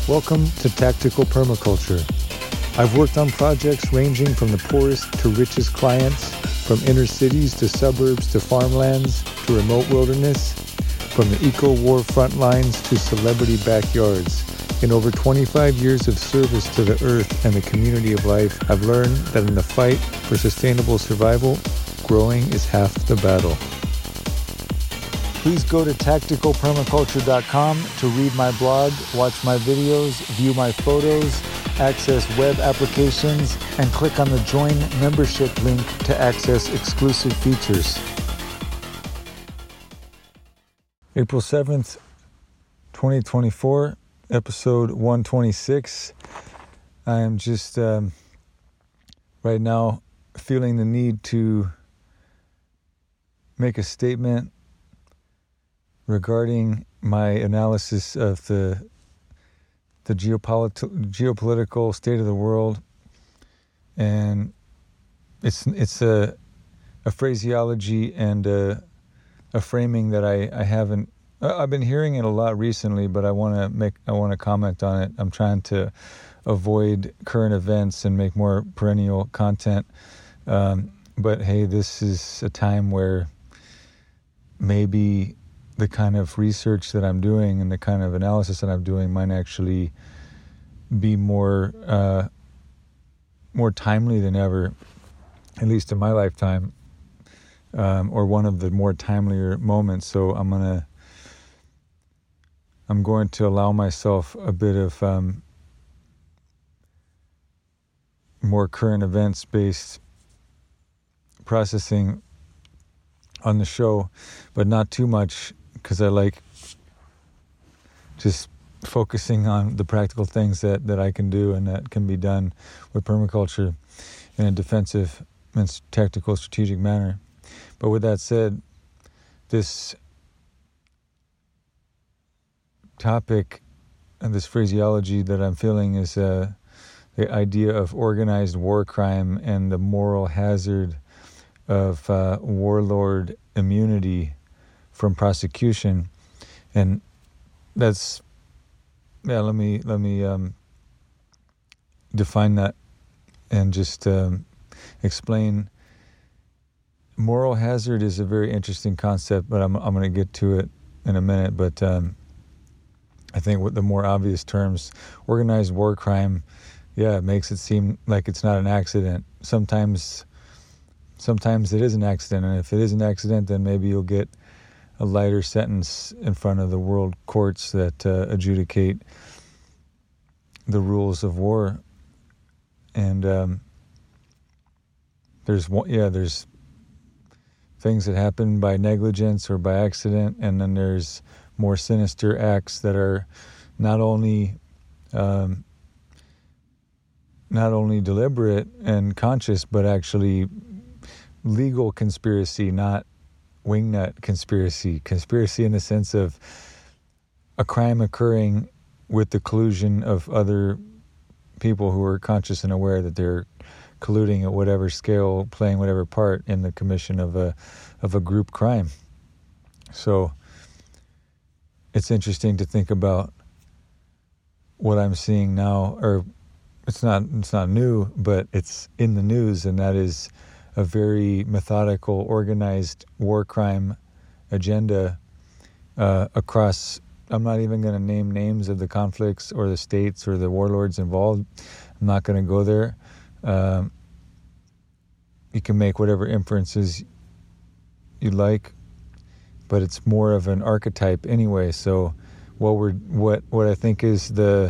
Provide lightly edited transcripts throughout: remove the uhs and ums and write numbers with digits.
Welcome to Tactical Permaculture. I've worked on projects ranging from the poorest to richest clients, from inner cities to suburbs to farmlands to remote wilderness, from the eco-war front lines to celebrity backyards. In over 25 years of service to the earth and the community of life, I've learned that in the fight for sustainable survival, growing is half the battle. Please go to tacticalpermaculture.com to read my blog, watch my videos, view my photos, access web applications, and click on the Join Membership link to access exclusive features. April 7th, 2024, episode 126. I am just right now feeling the need to make a statement regarding my analysis of the geopolitical state of the world, and it's a phraseology and a framing that I haven't. I've been hearing it a lot recently, but I want to comment on it. I'm trying to avoid current events and make more perennial content. But hey, this is a time where maybe the kind of research that I'm doing and the kind of analysis that I'm doing might actually be more timely than ever, at least in my lifetime, or one of the more timelier moments. So I'm going to allow myself a bit of more current events based processing on the show, but not too much, because I like just focusing on the practical things that I can do and that can be done with permaculture in a defensive and tactical, strategic manner. But with that said, this topic and this phraseology that I'm feeling is the idea of organized war crime and the moral hazard of warlord immunity from prosecution. And that's, let me define that and just explain. Moral hazard is a very interesting concept, but I'm going to get to it in a minute. But I think with the more obvious terms, organized war crime, it makes it seem like it's not an accident. Sometimes it is an accident, and if it is an accident, then maybe you'll get a lighter sentence in front of the world courts that adjudicate the rules of war. And there's things that happen by negligence or by accident, and then there's more sinister acts that are not only deliberate and conscious, but actually legal conspiracy, not wingnut conspiracy in the sense of a crime occurring with the collusion of other people who are conscious and aware that they're colluding at whatever scale, playing whatever part in the commission of a group crime. So it's interesting to think about what I'm seeing now, or it's not new, but it's in the news, and that is a very methodical, organized war crime agenda across. I'm not even going to name names of the conflicts or the states or the warlords involved. I'm not going to go there. You can make whatever inferences you like, but it's more of an archetype anyway. So what I think is there's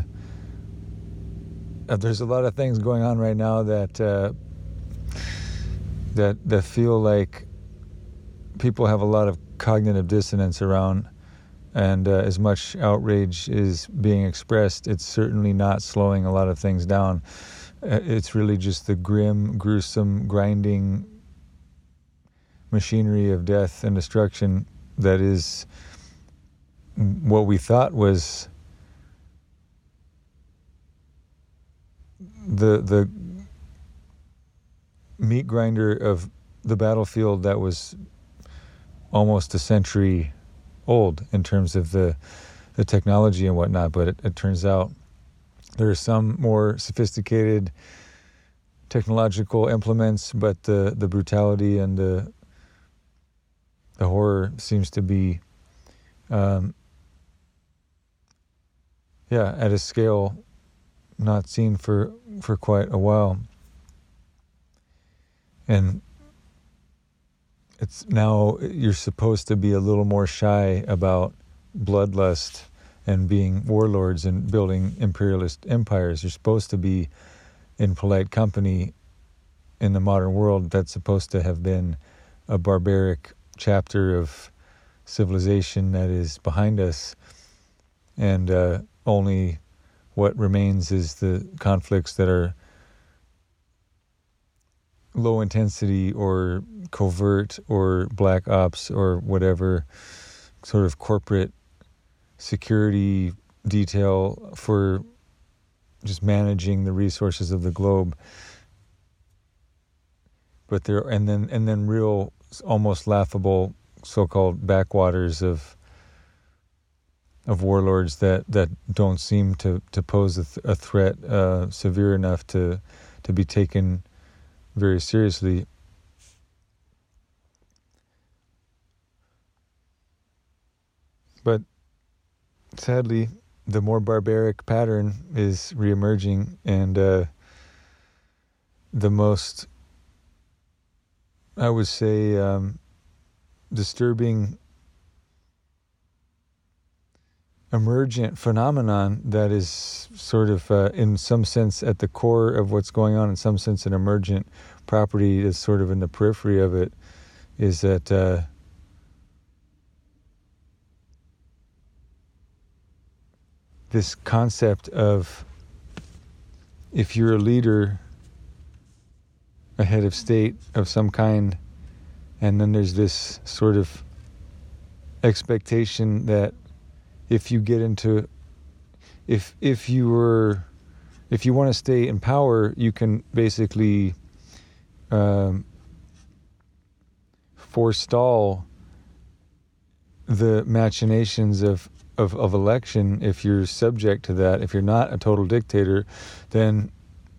a lot of things going on right now that feel like people have a lot of cognitive dissonance around, and as much outrage is being expressed, it's certainly not slowing a lot of things down. It's really just the grim, gruesome, grinding machinery of death and destruction that is what we thought was the meat grinder of the battlefield that was almost a century old in terms of the technology and whatnot. But it turns out There are some more sophisticated technological implements, but the brutality and the horror seems to be at a scale not seen for quite a while. And it's now you're supposed to be a little more shy about bloodlust and being warlords and building imperialist empires. You're supposed to be in polite company in the modern world. That's supposed to have been a barbaric chapter of civilization that is behind us, and only what remains is the conflicts that are low intensity or covert or black ops or whatever sort of corporate security detail for just managing the resources of the globe. But there, and then real, almost laughable so-called backwaters of warlords that don't seem to pose a threat severe enough to be taken very seriously. But sadly, the more barbaric pattern is reemerging, and the most, I would say, disturbing emergent phenomenon that is sort of, in some sense, at the core of what's going on, in some sense, an emergent property is sort of in the periphery of it, is that this concept of, if you're a leader, a head of state of some kind, and then there's this sort of expectation that if you get into, if you want to stay in power, you can basically forestall the machinations of election. If you're subject to that, if you're not a total dictator, then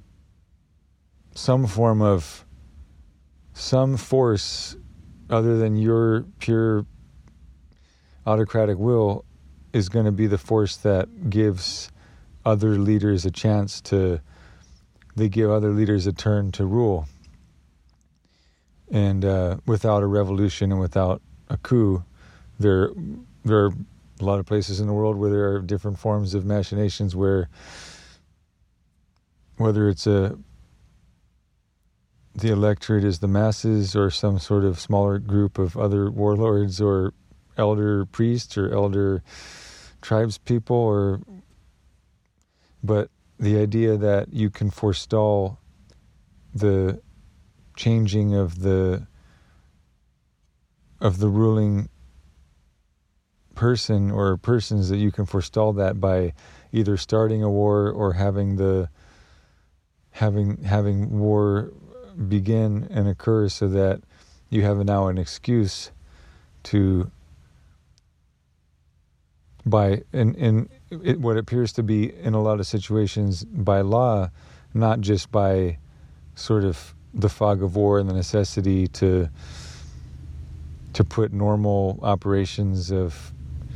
some force other than your pure autocratic will is going to be the force that gives other leaders a chance to, they give other leaders a turn to rule. And without a revolution and without a coup, there are a lot of places in the world where there are different forms of machinations where, whether it's the electorate is the masses or some sort of smaller group of other warlords or elder priests or elder tribes people, but the idea that you can forestall the changing of the ruling person or persons, that you can forestall that by either starting a war or having war begin and occur, so that you have now an excuse to, by what appears to be in a lot of situations by law, not just by sort of the fog of war and the necessity to put normal operations of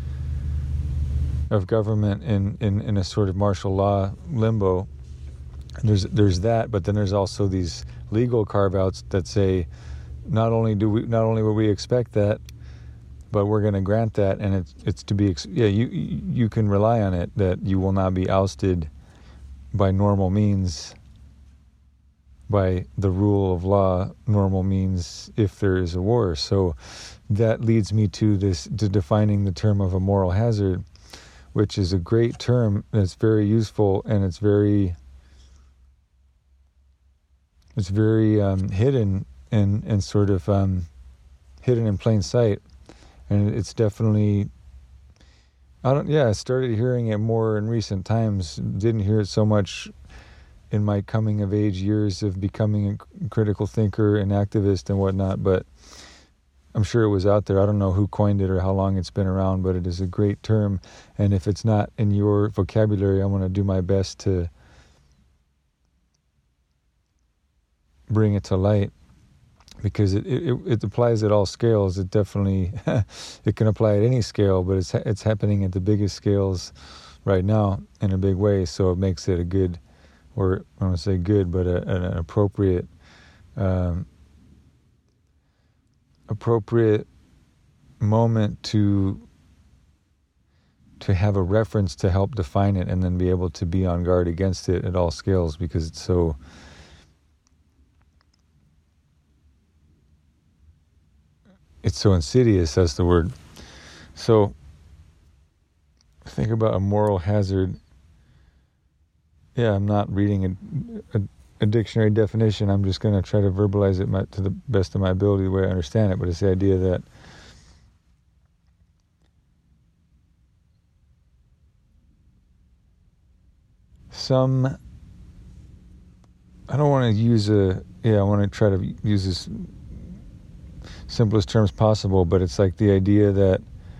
government in a sort of martial law limbo. There's that, but then there's also these legal carve-outs that say not only will we expect that, but we're going to grant that, and it's to be you can rely on it that you will not be ousted by normal means, by the rule of law, normal means, if there is a war. So that leads me to defining the term of a moral hazard, which is a great term, and it's very useful, and it's very hidden and sort of hidden in plain sight. And it's definitely, I started hearing it more in recent times. Didn't hear it so much in my coming of age years of becoming a critical thinker and activist and whatnot, but I'm sure it was out there. I don't know who coined it or how long it's been around, but it is a great term. And if it's not in your vocabulary, I want to do my best to bring it to light, because it applies at all scales. It definitely it can apply at any scale, but it's happening at the biggest scales right now in a big way. So it makes it a good, or I don't want to say good, but an appropriate moment to have a reference to help define it, and then be able to be on guard against it at all scales, because it's so insidious. That's the word. So think about a moral hazard. Yeah, I'm not reading a dictionary definition. I'm just going to try to verbalize it to the best of my ability, the way I understand it. But it's the idea that I don't want to use I want to try to use this simplest terms possible, but it's like the idea that,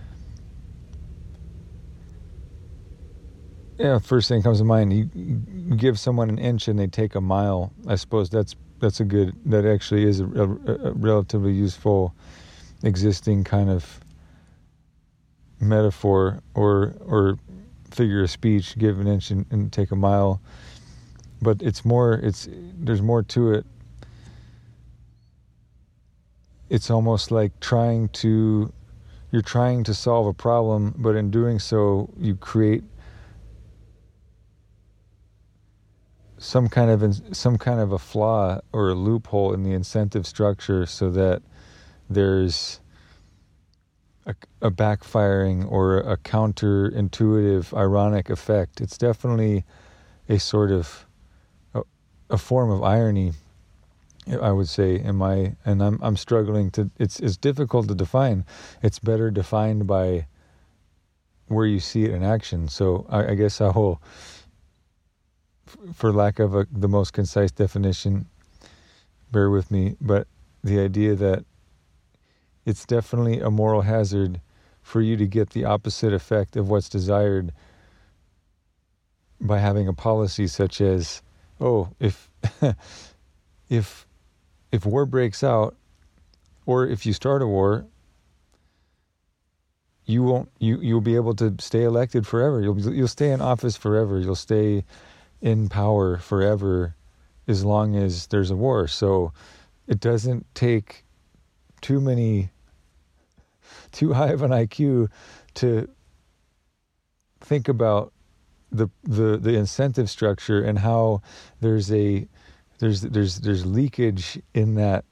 first thing comes to mind, you give someone an inch and they take a mile. I suppose that actually is a relatively useful existing kind of metaphor or figure of speech. Give an inch and take a mile. But there's more to it. It's almost like you're trying to solve a problem, but in doing so, you create some kind of a flaw or a loophole in the incentive structure, so that there's a backfiring or a counterintuitive, ironic effect. It's definitely a sort of a form of irony, I would say. I'm struggling to. It's difficult to define. It's better defined by where you see it in action. So I guess I will, for lack of the most concise definition, bear with me, but the idea that it's definitely a moral hazard for you to get the opposite effect of what's desired by having a policy such as, if war breaks out, or if you start a war, you'll be able to stay elected forever. You'll stay in office forever. You'll stay in power forever as long as there's a war. So it doesn't take too high of an IQ to think about the incentive structure and how there's leakage in that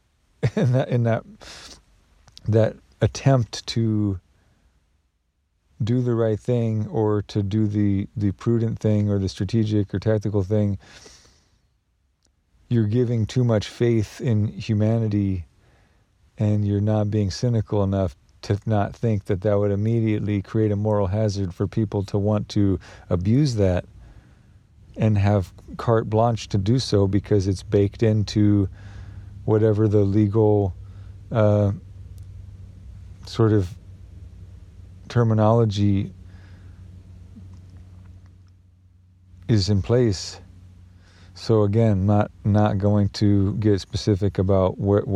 attempt to do the right thing, or to do the prudent thing, or the strategic or tactical thing. You're giving too much faith in humanity, and you're not being cynical enough to not think that would immediately create a moral hazard for people to want to abuse that and have carte blanche to do so, because it's baked into whatever the legal sort of terminology is in place. So again, not going to get specific about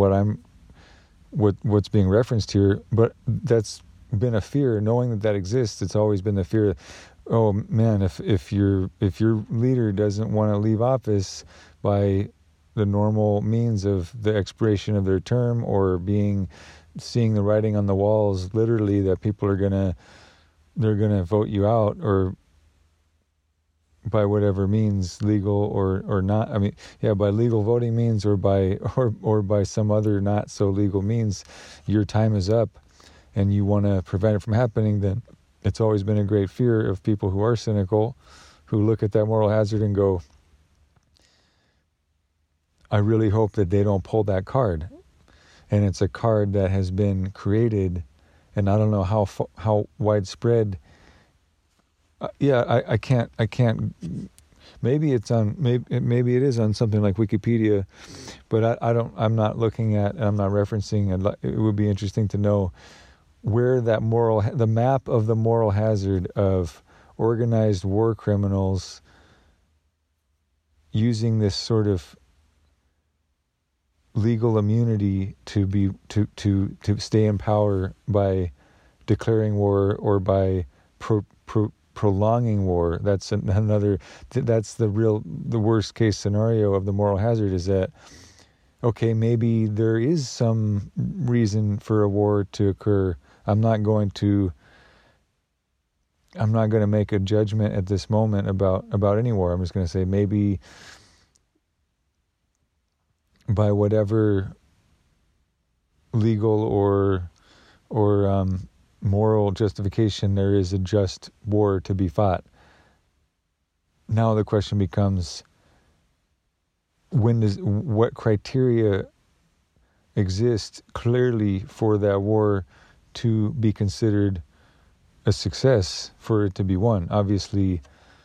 what's being referenced here, but that's been a fear. Knowing that exists, it's always been the fear. Oh man, if your leader doesn't want to leave office by the normal means of the expiration of their term, or seeing the writing on the walls, literally, that people are gonna vote you out, or by whatever means, legal or not. I mean, by legal voting means, or by some other not so legal means, your time is up, and you want to prevent it from happening. Then it's always been a great fear of people who are cynical, who look at that moral hazard and go, I really hope that they don't pull that card. And it's a card that has been created, and I don't know how widespread. I can't Maybe it's on. Maybe it is on something like Wikipedia, but I'm not looking at. I'm not referencing. It would be interesting to know where the map of the moral hazard of organized war criminals using this sort of legal immunity to stay in power by declaring war or by prolonging war. That's another. That's the worst case scenario of the moral hazard, is that, okay, maybe there is some reason for a war to occur. I'm not going to make a judgment at this moment about any war. I'm just going to say maybe by whatever legal or moral justification there is a just war to be fought. Now the question becomes, what criteria exist clearly for that war to be considered a success, for it to be won? Obviously,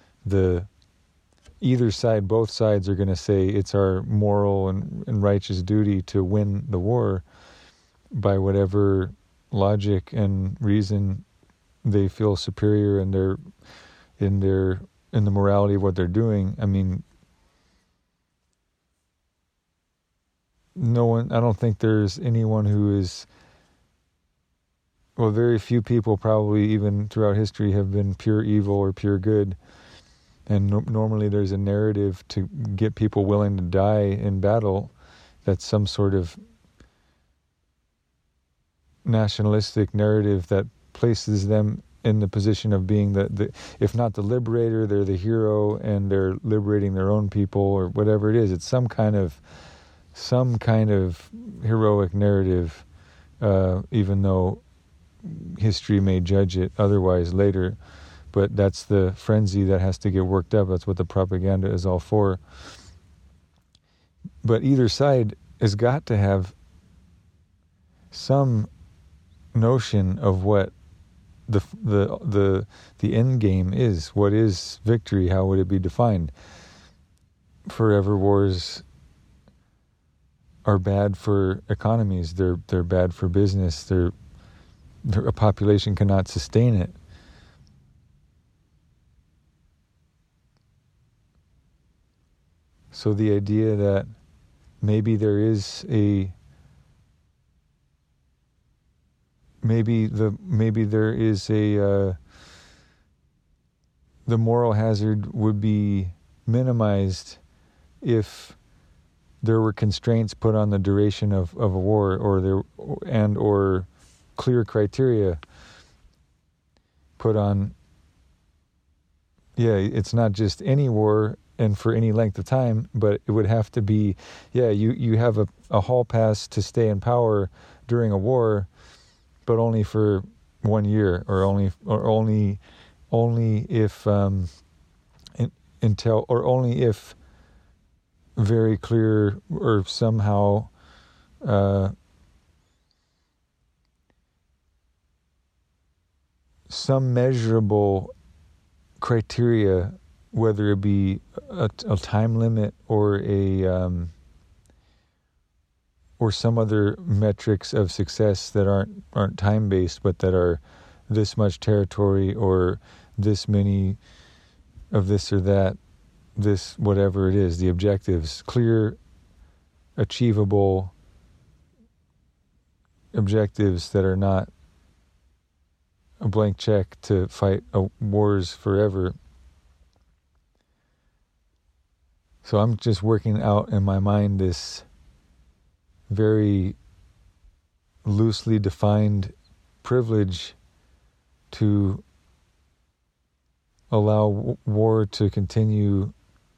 both sides are going to say it's our moral and righteous duty to win the war by whatever logic and reason they feel superior in the morality of what they're doing. I mean, I don't think there's anyone who is, well, very few people probably even throughout history have been pure evil or pure good. And normally there's a narrative to get people willing to die in battle. That's some sort of nationalistic narrative that places them in the position of being if not the liberator, they're the hero, and they're liberating their own people, or whatever it is. It's some kind of heroic narrative, even though history may judge it otherwise later. But that's the frenzy that has to get worked up. That's what the propaganda is all for. But either side has got to have some notion of what the end game is. What is victory? How would it be defined? Forever wars are bad for economies. They're bad for business. A population cannot sustain it. So the idea that maybe there is the moral hazard would be minimized if there were constraints put on the duration of a war, or clear criteria put on. Yeah, it's not just any war and for any length of time, but it would have to be, you have a hall pass to stay in power during a war, but only for 1 year, or only if only if very clear, or somehow some measurable criteria, whether it be a time limit or or some other metrics of success that aren't time based, but that are this much territory, or this many of this or that, this whatever it is, the objectives, clear, achievable objectives that are not a blank check to fight wars forever. So I'm just working out in my mind this very loosely defined privilege to allow war to continue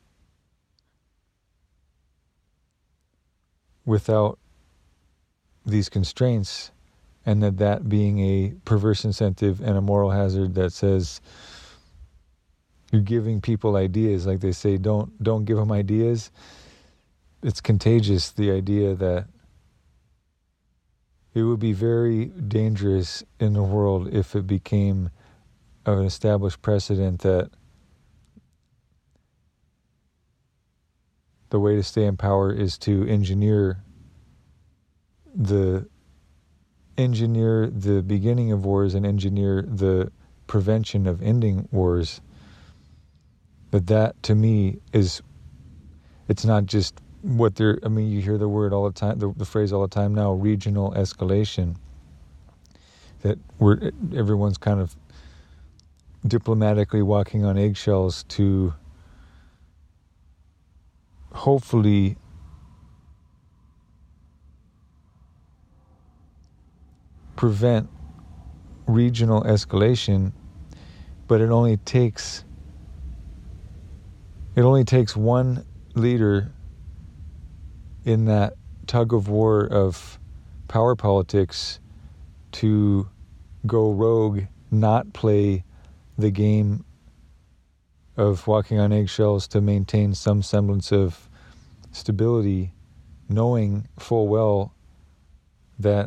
without these constraints, and that being a perverse incentive and a moral hazard that says you're giving people ideas. Like they say, don't give them ideas. It's contagious, the idea that it would be very dangerous in the world if it became an established precedent that the way to stay in power is to engineer the beginning of wars and engineer the prevention of ending wars. That to me is, it's not just what they're, I mean, you hear the word all the time, the phrase all the time now, regional escalation, that everyone's kind of diplomatically walking on eggshells to hopefully prevent regional escalation, but it only takes one leader in that tug of war of power politics to go rogue, not play the game of walking on eggshells to maintain some semblance of stability, knowing full well that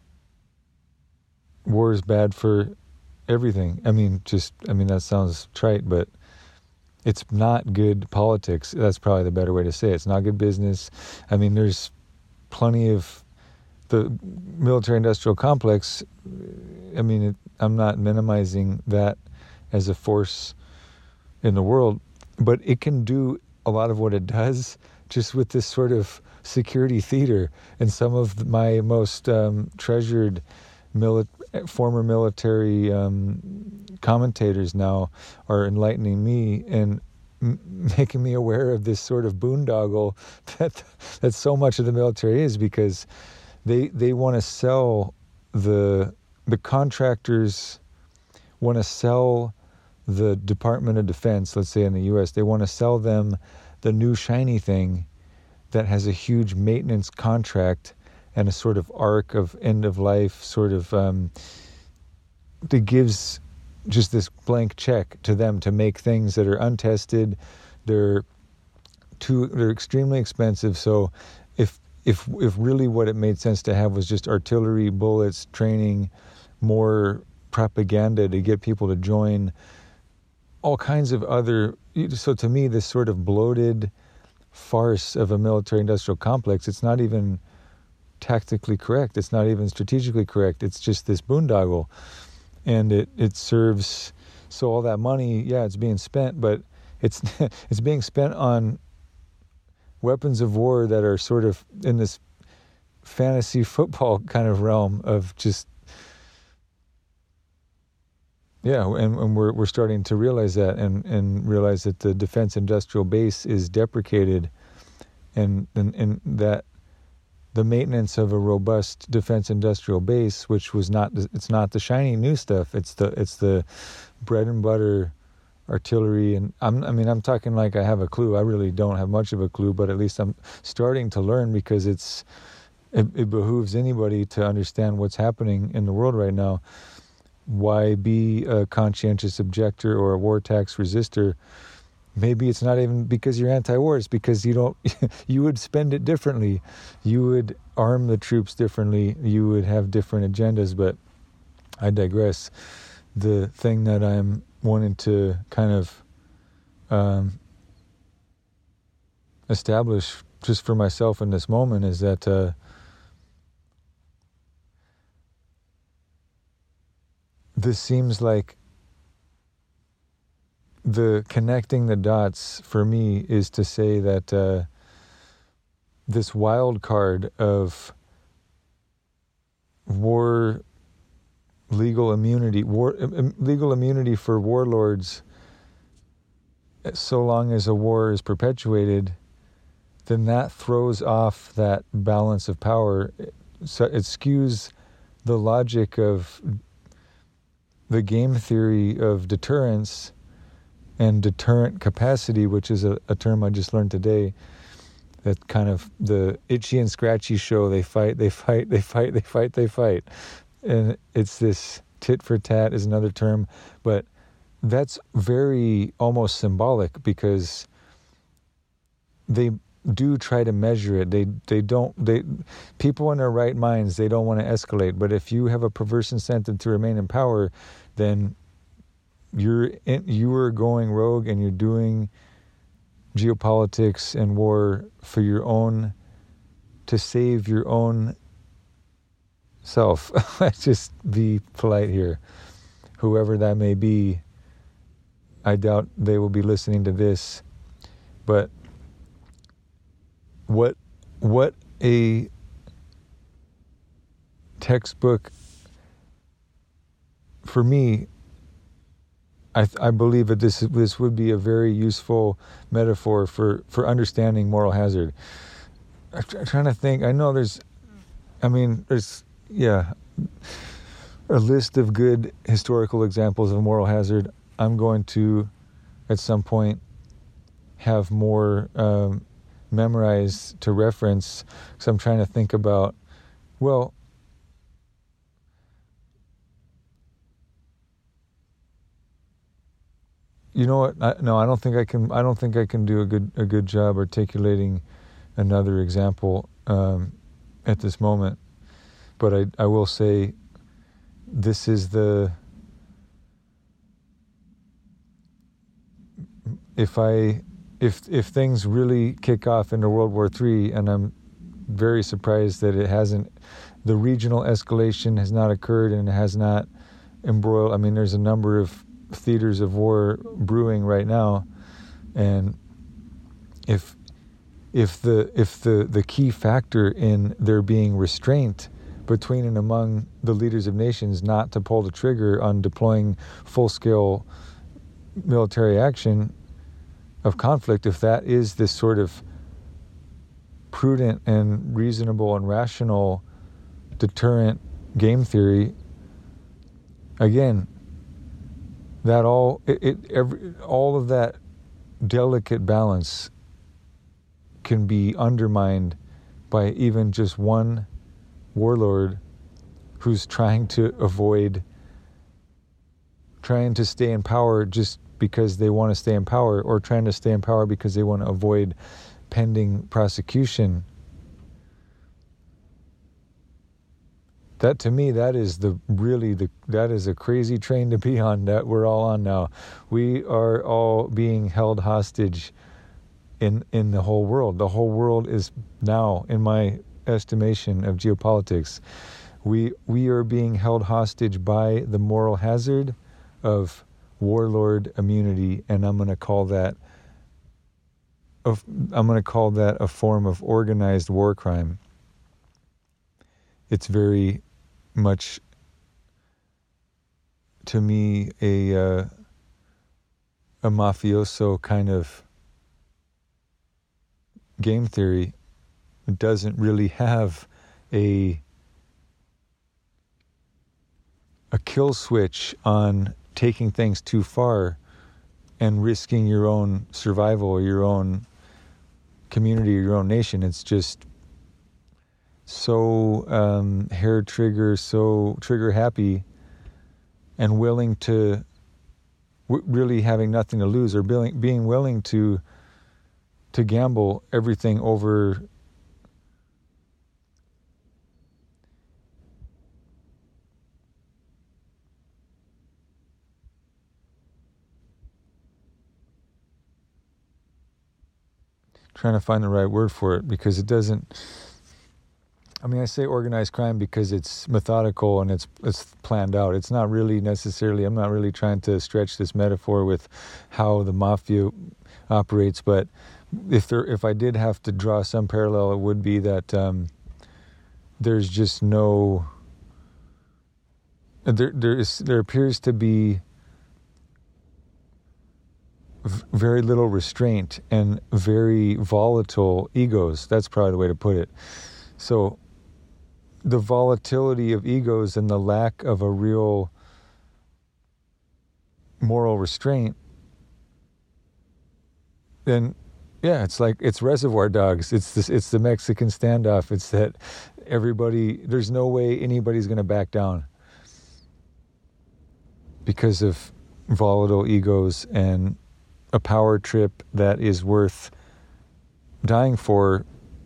war is bad for everything. I mean, that sounds trite, but it's not good politics. That's probably the better way to say it. It's not good business. I mean, there's plenty of the military-industrial complex. I mean, I'm not minimizing that as a force in the world, but it can do a lot of what it does just with this sort of security theater. And some of my most treasured former military commentators now are enlightening me and making me aware of this sort of boondoggle that so much of the military is, because they want to sell the contractors want to sell the Department of Defense, let's say in the U.S., they want to sell them the new shiny thing that has a huge maintenance contract and a sort of arc of end of life sort of that gives just this blank check to them to make things that are untested. They're extremely expensive. So if really what it made sense to have was just artillery, bullets, training, more propaganda to get people to join, all kinds of other. So to me, this sort of bloated farce of a military-industrial complex, it's not even tactically correct. It's not even strategically correct. It's just this boondoggle. And it serves, so all that money, yeah, it's being spent, but it's it's being spent on weapons of war that are sort of in this fantasy football kind of realm of just, yeah, and we're starting to realize that and realize that the defense industrial base is deprecated, and that the maintenance of a robust defense industrial base, which was it's not the shiny new stuff, it's the bread and butter artillery. And I'm talking like I have a clue. I really don't have much of a clue, but at least I'm starting to learn, because it behooves anybody to understand what's happening in the world right now. Why be a conscientious objector or a war tax resistor? Maybe it's not even because you're anti-war. It's because you would spend it differently. You would arm the troops differently. You would have different agendas. But I digress. The thing that I'm wanting to kind of establish just for myself in this moment is that this seems like the connecting the dots for me is to say that this wild card of war legal immunity for warlords, so long as a war is perpetuated, then that throws off that balance of power. So it skews the logic of the game theory of deterrence and deterrent capacity, which is a term I just learned today. That kind of the Itchy and Scratchy show, they fight. And it's this tit for tat is another term, but that's very almost symbolic, because they do try to measure it. People in their right minds, they don't want to escalate. But if you have a perverse incentive to remain in power, then you are going rogue, and you're geopolitics and war for your own, to save your own self. Let's just be polite here. Whoever that may be, I doubt they will be listening to this. But what a textbook, for me, I believe that this would be a very useful metaphor for understanding moral hazard. I'm trying to think. I know there's a list of good historical examples of moral hazard. I'm going to, at some point, have more memorized to reference, because I'm trying to think about, well, you know what? I don't think I can. I don't think I can do a good job articulating another example at this moment. But I will say, this is the. If things really kick off into World War III, and I'm very surprised that it hasn't, the regional escalation has not occurred and has not embroiled. I mean, there's a number of theaters of war brewing right now, and if the key factor in there being restraint between and among the leaders of nations not to pull the trigger on deploying full-scale military action of conflict, if that is this sort of prudent and reasonable and rational deterrent game theory, again, that all of that delicate balance can be undermined by even just one warlord who's trying to stay in power just because they want to stay in power, or trying to stay in power because they want to avoid pending prosecution. That, to me, that is that is a crazy train to be on, that we're all on now. We are all being held hostage in the whole world. The whole world is now, in my estimation of geopolitics, we are being held hostage by the moral hazard of warlord immunity, and I'm going to call that a form of organized war crime. It's very much, to me, a mafioso kind of game theory. It doesn't really have a kill switch on taking things too far and risking your own survival or your own community or your own nation. It's just so so trigger happy, and willing to really having nothing to lose, or being willing to gamble everything over trying to find the right word for it, because it doesn't. I mean, I say organized crime because it's methodical and it's planned out. It's not really necessarily. I'm not really trying to stretch this metaphor with how the mafia operates, but if I did have to draw some parallel, it would be that there's just no. There appears to be very little restraint and very volatile egos. That's probably the way to put it. So the volatility of egos and the lack of a real moral restraint, then yeah, it's like, it's Reservoir Dogs. It's the Mexican standoff. It's that there's no way anybody's going to back down because of volatile egos and a power trip that is worth dying for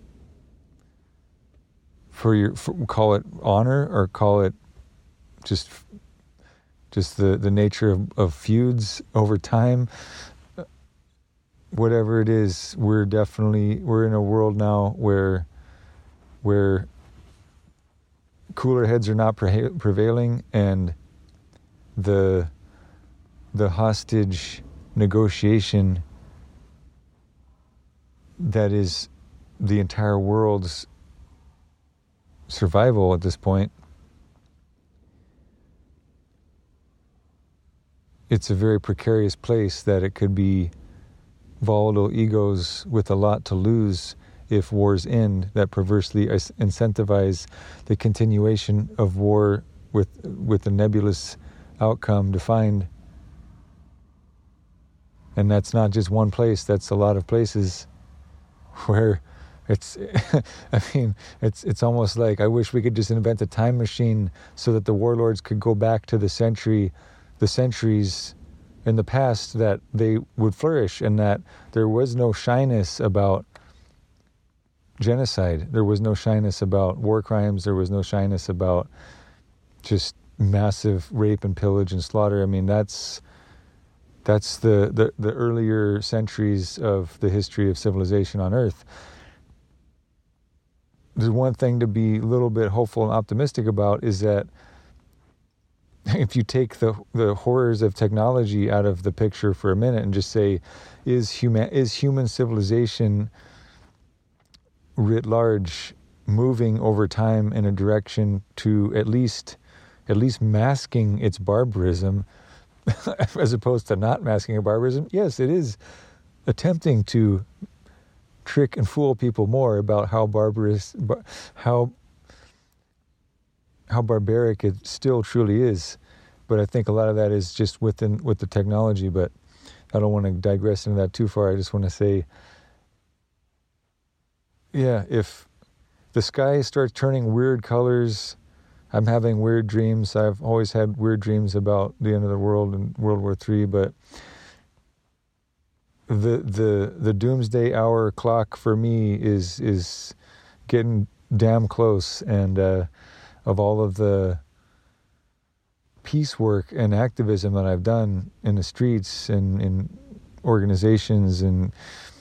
call it honor, or call it just the nature of feuds over time. whatever it is, we're in a world now where cooler heads are not prevailing, and the hostage negotiation that is the entire world's survival at this point, it's a very precarious place that it could be volatile egos with a lot to lose if wars end, that perversely incentivize the continuation of war with a nebulous outcome defined. And that's not just one place, that's a lot of places where it's it's almost like I wish we could just invent a time machine so that the warlords could go back to the centuries in the past, that they would flourish, and that there was no shyness about genocide. There was no shyness about war crimes. There was no shyness about just massive rape and pillage and slaughter. I mean, that's the earlier centuries of the history of civilization on Earth. There's one thing to be a little bit hopeful and optimistic about, is that if you take the horrors of technology out of the picture for a minute and just say, is human civilization writ large moving over time in a direction to at least masking its barbarism, as opposed to not masking a barbarism? Yes, it is attempting to trick and fool people more about how barbaric it still truly is. But I think a lot of that is just with the technology. But I don't want to digress into that too far. I just want to say, yeah, if the sky starts turning weird colors, I'm having weird dreams. I've always had weird dreams about the end of the world and World War III, but the doomsday hour clock for me is getting damn close. And of all of the peace work and activism that I've done in the streets and in organizations and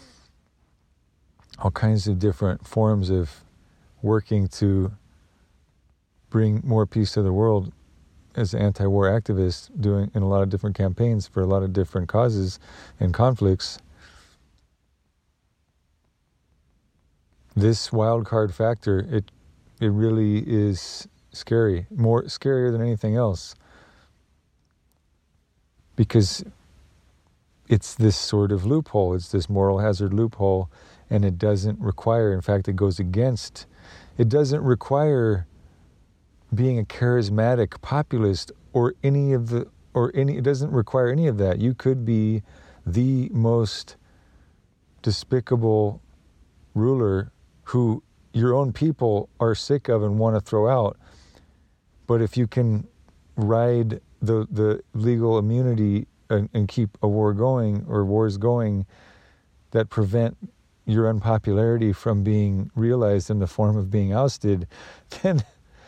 all kinds of different forms of working to bring more peace to the world as an anti-war activist, doing in a lot of different campaigns for a lot of different causes and conflicts, this wild card factor, it really is scary, more scarier than anything else, because it's this sort of loophole, it's this moral hazard loophole, and it doesn't require, in fact, it goes against, it doesn't require being a charismatic populist it doesn't require any of that. You could be the most despicable ruler who your own people are sick of and want to throw out. But if you can ride the legal immunity and keep a war going, or wars going, that prevent your unpopularity from being realized in the form of being ousted, then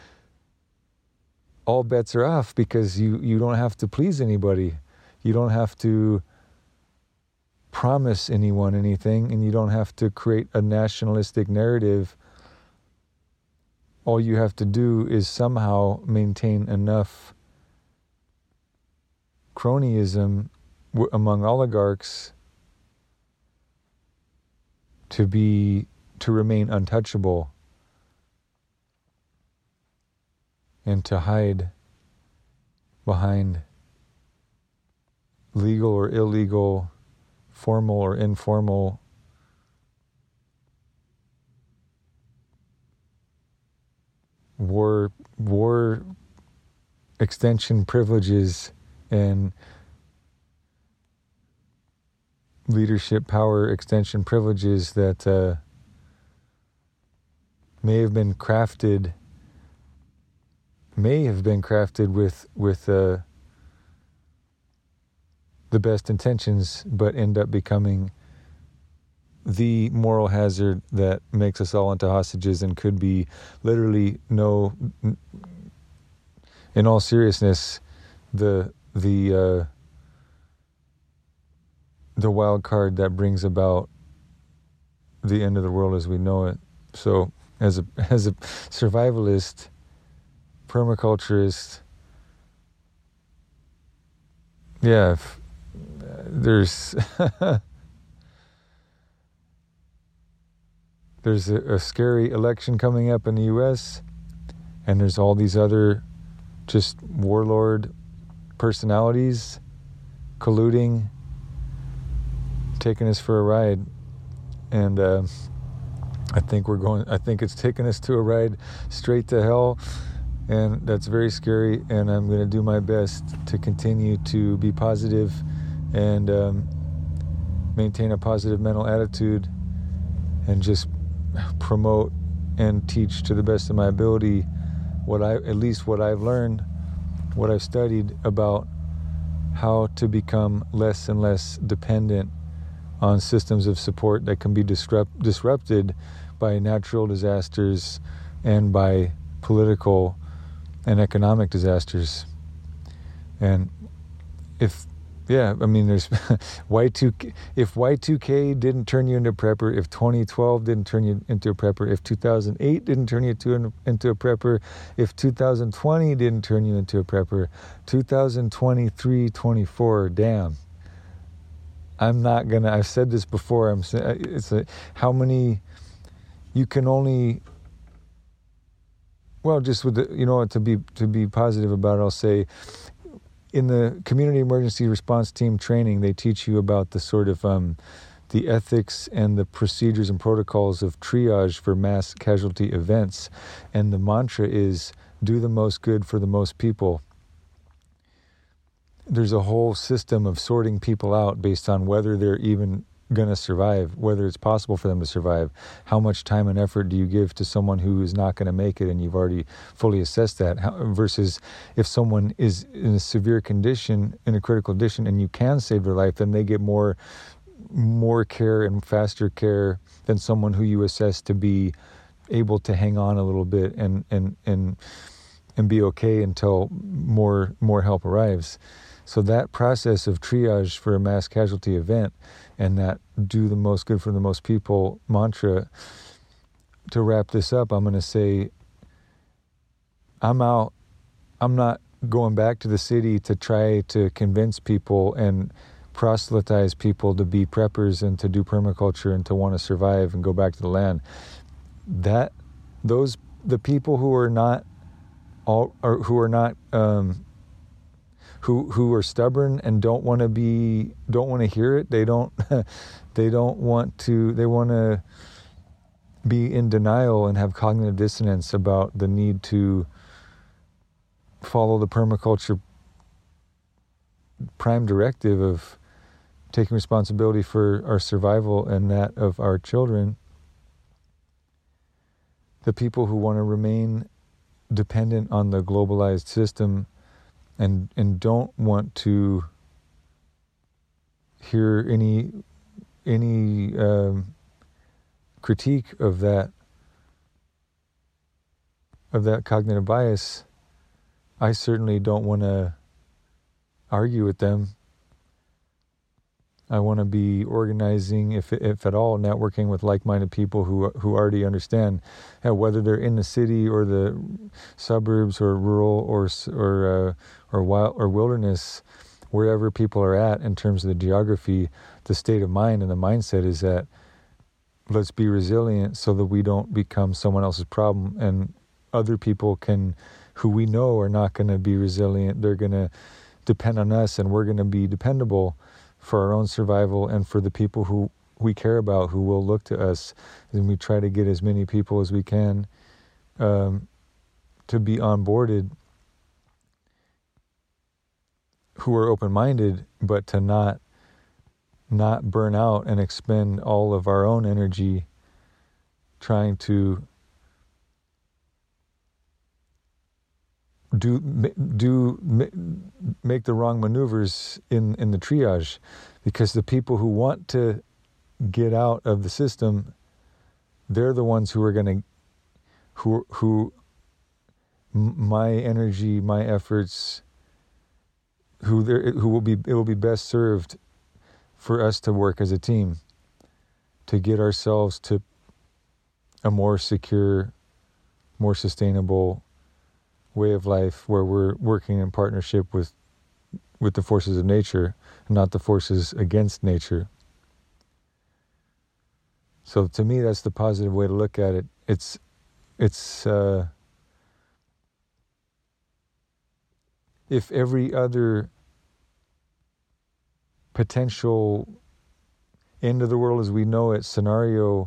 all bets are off, because you don't have to please anybody. You don't have to promise anyone anything, and you don't have to create a nationalistic narrative. All you have to do is somehow maintain enough cronyism among oligarchs to remain untouchable, and to hide behind legal or illegal, formal or informal war extension privileges and leadership power extension privileges that may have been crafted with the best intentions, but end up becoming the moral hazard that makes us all into hostages, and could be literally in all seriousness, the the wild card that brings about the end of the world as we know it. So as a survivalist, permaculturist, yeah, there's there's a scary election coming up in the U.S., and there's all these other just warlord personalities colluding, taking us for a ride. And I think it's taking us to a ride straight to hell, and that's very scary. And I'm going to do my best to continue to be positive and maintain a positive mental attitude, and just promote and teach to the best of my ability what I've learned, what I've studied about how to become less and less dependent on systems of support that can be disrupted by natural disasters and by political and economic disasters. And there's Y2K. If Y2K didn't turn you into a prepper, if 2012 didn't turn you into a prepper, if 2008 didn't turn you into a prepper, if 2020 didn't turn you into a prepper, 2023, 24, damn. I've said this before, how many, you can only, well, just with to be positive about it, I'll say, in the community emergency response team training, they teach you about the sort of the ethics and the procedures and protocols of triage for mass casualty events. And the mantra is, do the most good for the most people. There's a whole system of sorting people out based on whether they're even going to survive, whether it's possible for them to survive. How much time and effort do you give to someone who is not going to make it, and you've already fully assessed that, versus if someone is in a severe condition, in a critical condition, and you can save their life, then they get more care and faster care than someone who you assess to be able to hang on a little bit and be okay until more help arrives. So that process of triage for a mass casualty event, and that do the most good for the most people mantra, to wrap this up, I'm going to say, I'm out. I'm not going back to the city to try to convince people and proselytize people to be preppers and to do permaculture and to want to survive and go back to the land. The people who are not who are stubborn and don't want to hear it. They want to be in denial and have cognitive dissonance about the need to follow the permaculture prime directive of taking responsibility for our survival and that of our children. The people who want to remain dependent on the globalized system and don't want to hear any critique of that cognitive bias, I certainly don't want to argue with them. I want to be organizing, if at all, networking with like-minded people who already understand, whether they're in the city or the suburbs or rural or wild or wilderness, wherever people are at in terms of the geography. The state of mind and the mindset is that let's be resilient so that we don't become someone else's problem, and other people who we know are not going to be resilient. They're going to depend on us, and we're going to be dependable for our own survival and for the people who we care about, who will look to us. And we try to get as many people as we can to be onboarded, who are open-minded, but to not burn out and expend all of our own energy trying to make the wrong maneuvers in the triage, because the people who want to get out of the system, they're the ones who are going to my energy, my efforts, it will be best served for us to work as a team to get ourselves to a more secure, more sustainable way of life where we're working in partnership with the forces of nature, not the forces against nature. So to me, that's the positive way to look at it. It's if every other potential end of the world as we know it scenario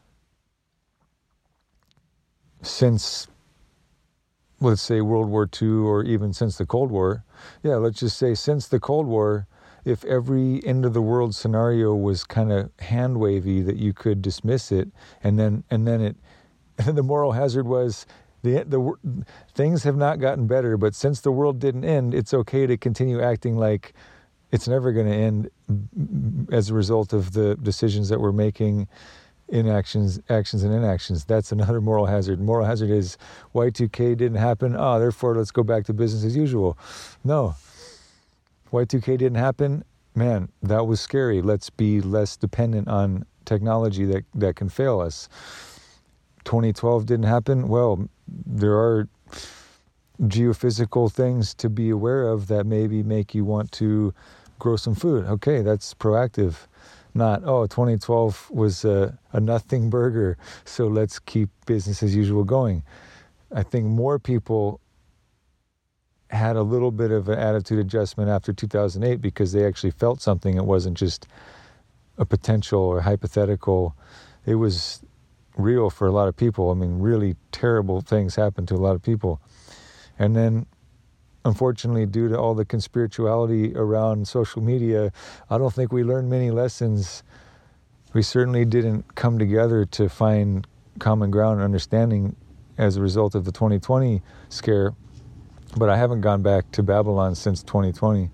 since, let's say, World War II, or even since the Cold War, let's just say since the Cold War, if every end of the world scenario was kind of hand wavy that you could dismiss it, and then the moral hazard was the things have not gotten better, but since the world didn't end, it's okay to continue acting like it's never going to end as a result of the decisions that we're making, actions and inactions. That's another moral hazard. Moral hazard is Y2K didn't happen, therefore let's go back to business as usual. No. Y2K didn't happen, man, that was scary. Let's be less dependent on technology that can fail us. 2012 didn't happen, well, there are geophysical things to be aware of that maybe make you want to grow some food. Okay, that's proactive. Not, 2012 was a nothing burger, so let's keep business as usual going. I think more people had a little bit of an attitude adjustment after 2008 because they actually felt something. It wasn't just a potential or hypothetical. It was real for a lot of people. I mean, really terrible things happened to a lot of people. And then, unfortunately, due to all the conspirituality around social media, I don't think we learned many lessons. We certainly didn't come together to find common ground and understanding as a result of the 2020 scare. But I haven't gone back to Babylon since 2020.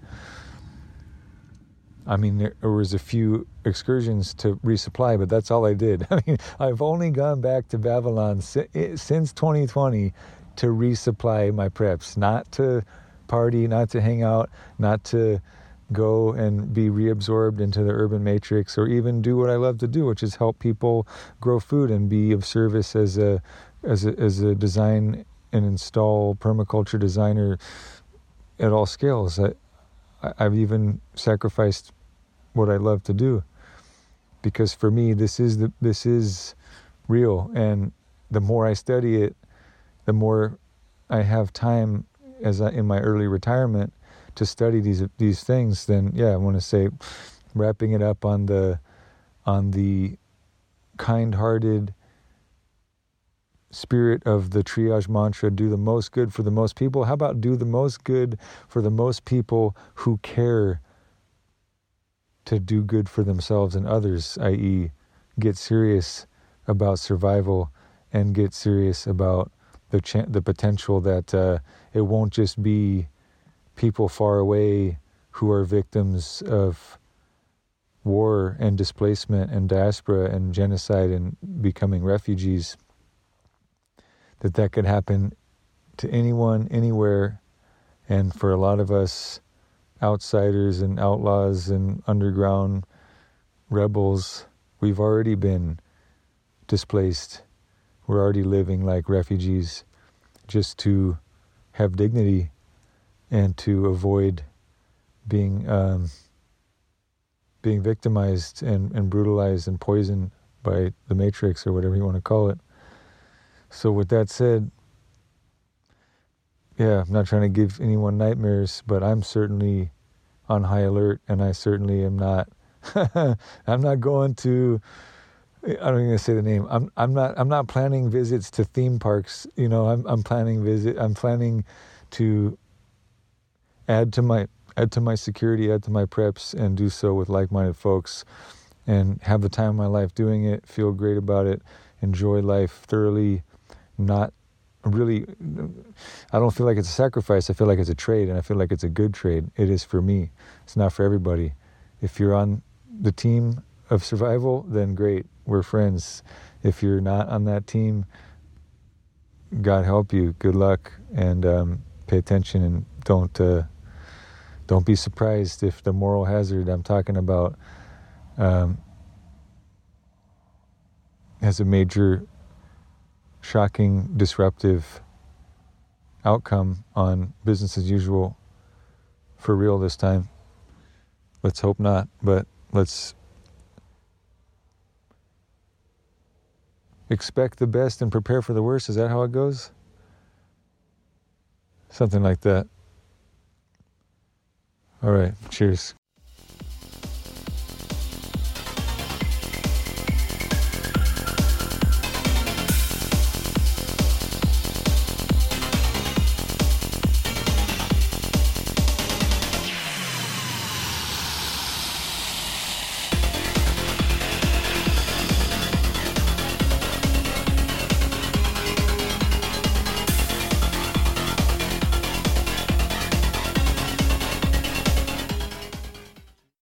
I mean, there was a few excursions to resupply, but that's all I did. I mean, I've only gone back to Babylon since 2020 to resupply my preps, not to party, not to hang out, not to go and be reabsorbed into the urban matrix, or even do what I love to do, which is help people grow food and be of service as a design and install permaculture designer at all scales. I've even sacrificed what I love to do, because for me this is real, and the more I study it, the more I have time in my early retirement to study these things. Then I want to say, wrapping it up on the kind-hearted spirit of the triage mantra, do the most good for the most people. How about do the most good for the most people who care to do good for themselves and others, i.e. get serious about survival and get serious about the potential that it won't just be people far away who are victims of war and displacement and diaspora and genocide and becoming refugees, that could happen to anyone, anywhere. And for a lot of us outsiders and outlaws and underground rebels, we've already been displaced. We're already living like refugees just to have dignity and to avoid being victimized and brutalized and poisoned by the Matrix, or whatever you want to call it. So with that said, I'm not trying to give anyone nightmares, but I'm certainly on high alert, and I certainly am not I'm not going to, I don't even say the name. I'm not planning visits to theme parks. I'm planning to add to my security, add to my preps, and do so with like-minded folks, and have the time of my life doing it, feel great about it, enjoy life thoroughly. Not really, I don't feel like it's a sacrifice. I feel like it's a trade, and I feel like it's a good trade. It is for me. It's not for everybody. If you're on the team of survival, then great, we're friends. If you're not on that team, God help you, good luck, and pay attention, and don't be surprised if the moral hazard I'm talking about has a major, shocking, disruptive outcome on business as usual for real this time. Let's hope not, but let's expect the best and prepare for the worst. Is that how it goes? Something like that. All right, cheers.